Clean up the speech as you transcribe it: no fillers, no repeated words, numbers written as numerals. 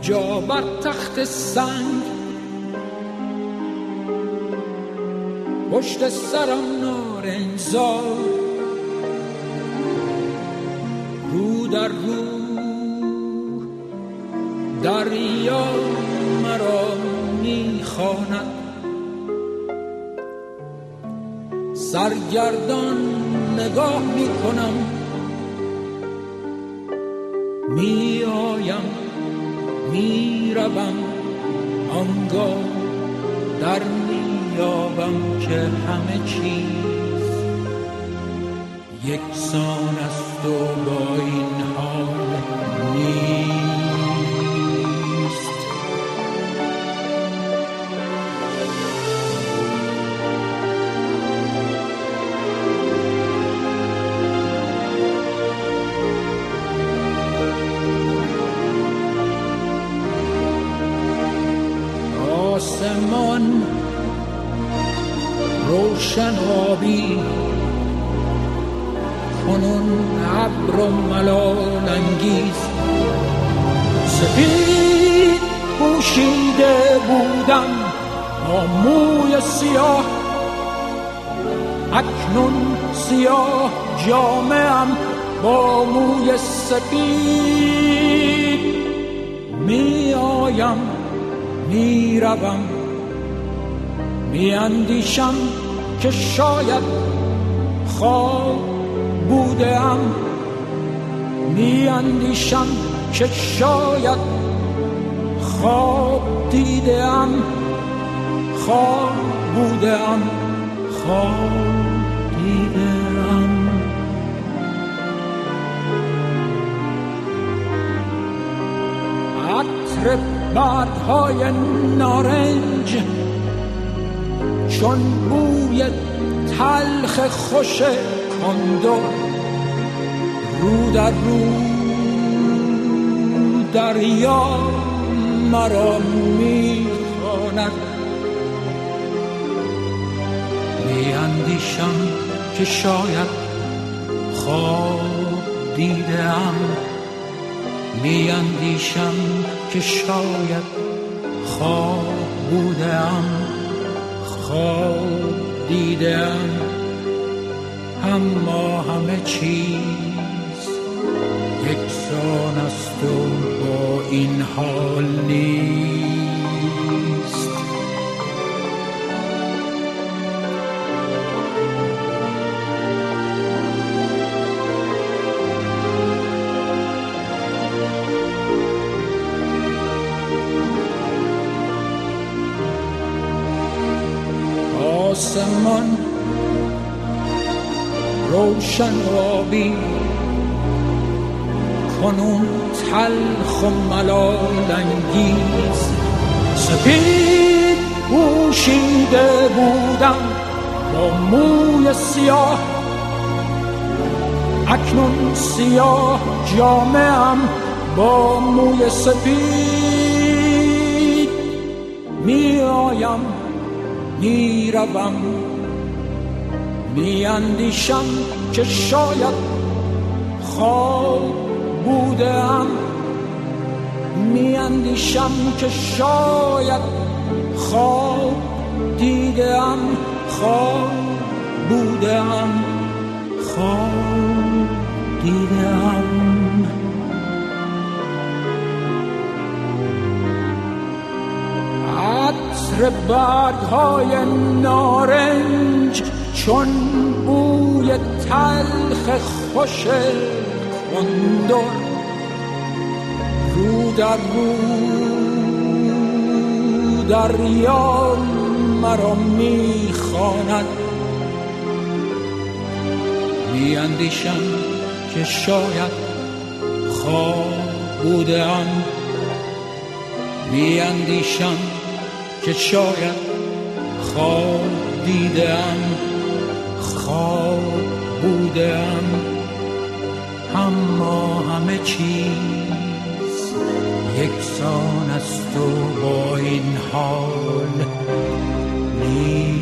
جا بر تخت سنگ، پشت سرم نارنجزار، رو در رو دریا مرا میخواند. سرگردان نگاه میکنم، میآیم میروم، آنگاه در میابم که همه چیز یکسان است و با این حال نیست. آسمان روشن آبی، کنون ابر و ملال انگیز. سپید پوشیده بودم با موی سیاه، اکنون سیاه جامه‌ام با موی سپید. میآیم میروم، میاندیشم که شاید خواب بودم، میاندیشم که شاید خواب دیدم، خواب بودم، خواب دیدم. عطر برگ‌های نارنج چون بوی تلخ خوش کندر، رو در رو دریا مرا میخواند. میاندیشم که شاید خواب دیدم، میاندیشم که شاید خواب بودم، خواب دیدم. اما همه چیز یکسان است و با این حال نیست. آسمان روشن آبی، کنون تلخ و ملال انگیز. سپید پوشیده بودم با موی سیاه، اکنون سیاه جامه‌ام با موی سپید. میآیم میروم، میاندیشم که شاید خواب بودم، میاندیشم که شاید خواب دیدم، خواب بودم، خواب دیدم. عطر برگ‌های نارنج چون بوی تلخ خوش کندر، رو در رو دریا مرا میخواند. میاندیشم که شاید خواب بودم، میاندیشم که شاید خواب دیدم، خواب بودم. اما همه چیز یکسان است و با این حال نیست.